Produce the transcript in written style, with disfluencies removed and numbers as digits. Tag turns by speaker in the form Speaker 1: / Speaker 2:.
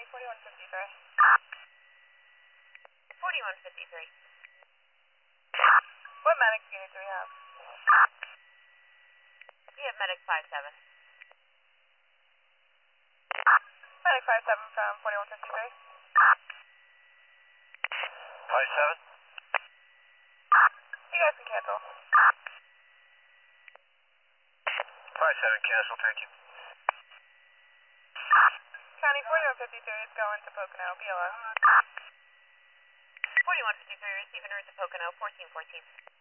Speaker 1: 4153.
Speaker 2: 4153.
Speaker 1: What medic unit do we have?
Speaker 2: We have medic 57.
Speaker 1: Medic 57 from 4153.
Speaker 3: 57?
Speaker 1: You guys can cancel.
Speaker 3: 57 cancel, thank you.
Speaker 1: County 4153 is going to Pocono, BLS.
Speaker 2: 4153, receiving route to Pocono, 1414.